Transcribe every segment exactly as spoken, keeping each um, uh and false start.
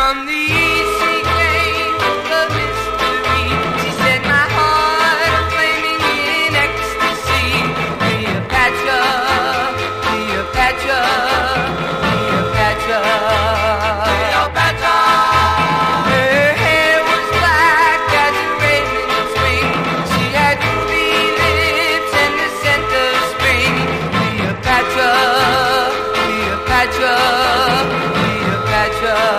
From the east she came with a mystery. She set my heart flaming in ecstasy. Cleopatra, Cleopatra, Cleopatra, Cleopatra. Her hair was black as a raven in spring. She had ruby lips and the scent of spring. Cleopatra, Cleopatra, Cleopatra.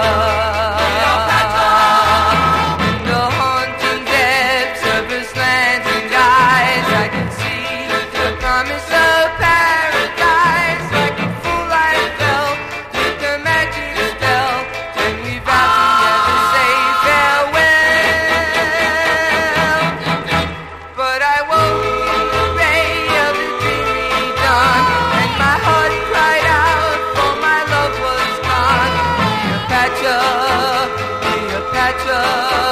In the haunting depths of her slanting eyes, I could see the promise of paradise. Like a fool I fell with the magic spell, and we vowed to never say farewell. But I woke in the ray of the dreamy dawn, and my heart cried out, for my love was gone. Cleopatra, Cleopatra.